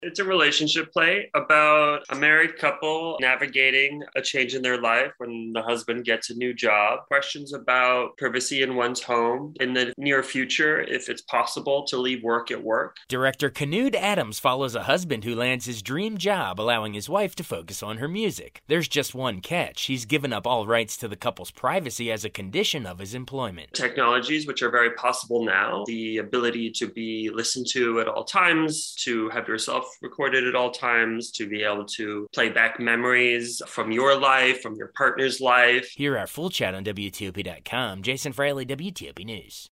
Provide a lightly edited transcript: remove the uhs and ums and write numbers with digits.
It's a relationship play about a married couple navigating a change in their life when the husband gets a new job. Questions about privacy in one's home in the near future, if it's possible to leave work at work. Director Kanud Adams follows a husband who lands his dream job, allowing his wife to focus on her music. There's just one catch. He's given up all rights to the couple's privacy as a condition of his employment. Technologies, which are very possible now, the ability to be listened to at all times, to have yourself recorded at all times, to be able to play back memories from your life, from your partner's life. Hear our full chat on WTOP.com. Jason Fraley, WTOP News.